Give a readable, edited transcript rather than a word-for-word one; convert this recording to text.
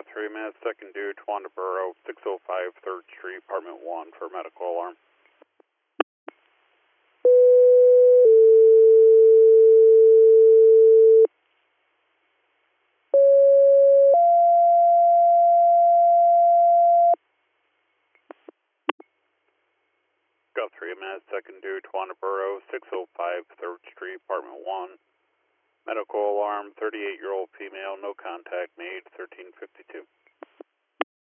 Got 3 minutes, second due, Tawanda Borough, 605 3rd Street, Apartment 1 for medical alarm. Got 3 minutes, second due, Tawanda Borough, 605 3rd Street, Apartment 1. Medical alarm, 38-year-old female, no contact made, 1352.